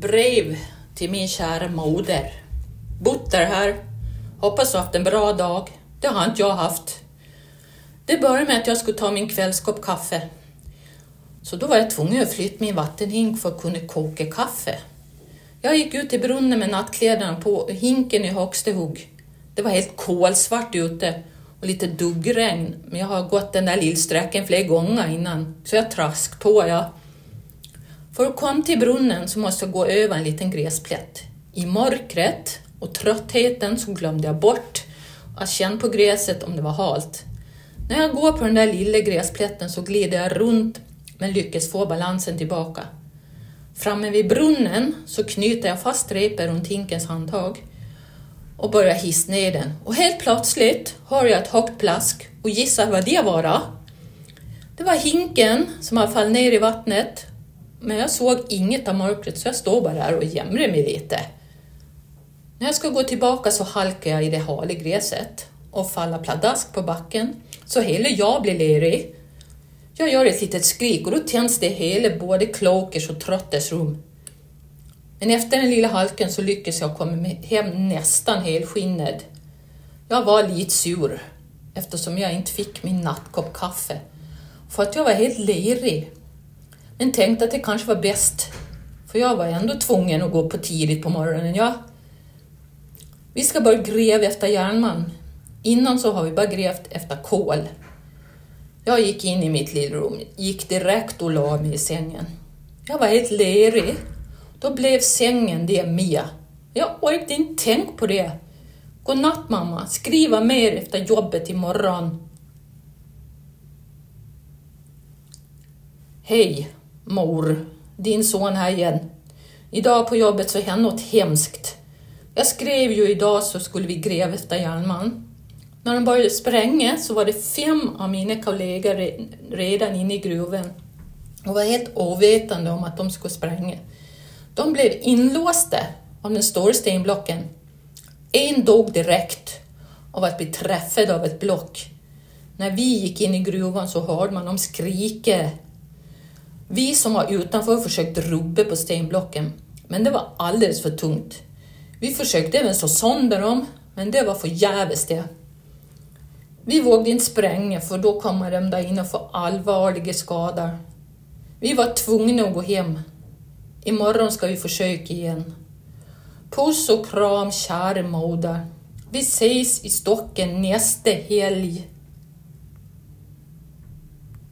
Brev till min kära moder. Butter här. Hoppas du haft en bra dag. Det har inte jag haft. Det började med att jag skulle ta min kvällskopp kaffe. Så då var jag tvungen att flytta min vattenhink för att kunna koka kaffe. Jag gick ut i brunnen med nattkläderna på och hinken i högsta hugg. Det var helt kolsvart ute och lite duggregn. Men jag har gått den där lillsträcken flera gånger innan. Så jag trask på, ja. För att komma till brunnen så måste jag gå över en liten gräsplätt. I mörkret och tröttheten så glömde jag bort att känna på gräset om det var halt. När jag går på den där lilla gräsplätten så glider jag runt men lyckas få balansen tillbaka. Framme vid brunnen så knyter jag fast repet runt hinkens handtag och börjar hissa ner den. Och helt plötsligt hör jag ett högt plask och gissar vad det var. Det var hinken som har fallit ner i vattnet. Men jag såg inget av mörkret så jag står bara där och jämrar mig lite. När jag ska gå tillbaka så halkar jag i det hala gräset och faller pladask på backen så hela jag blir lerig. Jag gör ett litet skrik och då tänds det hela både klokers och tröttes rum. Men efter den lilla halken så lyckas jag komma hem nästan helskinnad. Jag var lite sur eftersom jag inte fick min nattkopp kaffe för att jag var helt lerig. Men tänkte att det kanske var bäst. För jag var ändå tvungen att gå på tidigt på morgonen. Ja. Vi ska bara gräva efter järnmalm. Innan så har vi bara grävt efter kol. Jag gick in i mitt lilla rum. Gick direkt och la mig i sängen. Jag var helt lerig. Då blev sängen det med. Jag orkade inte tänka på det. Godnatt mamma. Skriva mer efter jobbet imorgon. Hej. Mor, din son här igen. Idag på jobbet så hände något hemskt. Jag skrev ju idag så skulle vi gräva efter järnmalm. När de började spränga så var det 5 av mina kollegor redan inne i gruvan. Och var helt ovetande om att de skulle spränga. De blev inlåsta av den stora stenblocken. En dog direkt av att bli träffad av ett block. När vi gick in i gruvan så hörde man dem skrika. Vi som var utanför försökte rubba på stenblocken, men det var alldeles för tungt. Vi försökte även så sönder dem, men det var för jävligt det. Vi vågade inte spränga för då kommer de där inne och får allvarliga skador. Vi var tvungna att gå hem. Imorgon ska vi försöka igen. Puss och kram, kära moder. Vi ses i Stocken nästa helg.